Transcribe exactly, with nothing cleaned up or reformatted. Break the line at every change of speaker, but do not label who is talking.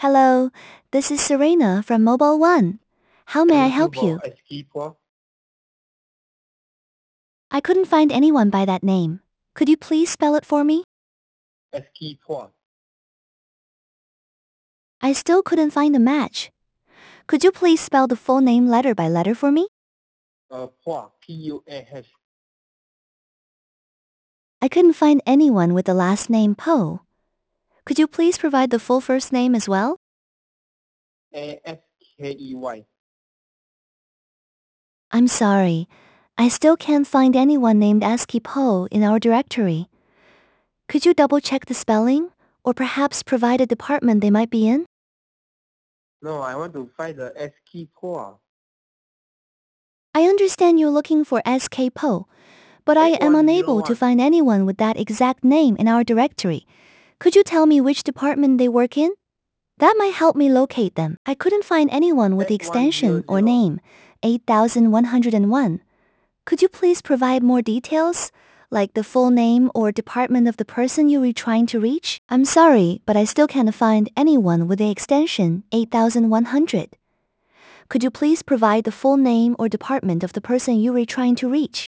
Hello, this is Serena from Mobile One. How may I
Thank you
help
for
you?
asking for
I couldn't find anyone by that name. Could you please spell it for me?
asking for
I still couldn't find a match. Could you please spell the full name letter by letter for me?
uh, Puah, P U A H,
I couldn't find anyone with the last name Po. Could you please provide the full first name as well?
A S K E Y.
I'm sorry. I still can't find anyone named Aski Po in our directory. Could you double check the spelling? Or perhaps provide a department they might be in?
No, I want to find the asking Puah.
I understand you're looking for S K Po, but I am unable to
eight one zero one.
find anyone with that exact name in our directory. Could you tell me which department they work in? That might help me locate them. I couldn't find anyone with the extension or
eight one zero zero.
name eight thousand one hundred one. Could you please provide more details, like the full name or department of the person you were trying to reach? I'm sorry, but I still can't find anyone with the extension eight thousand one hundred. Could you please provide the full name or department of the person you were trying to reach?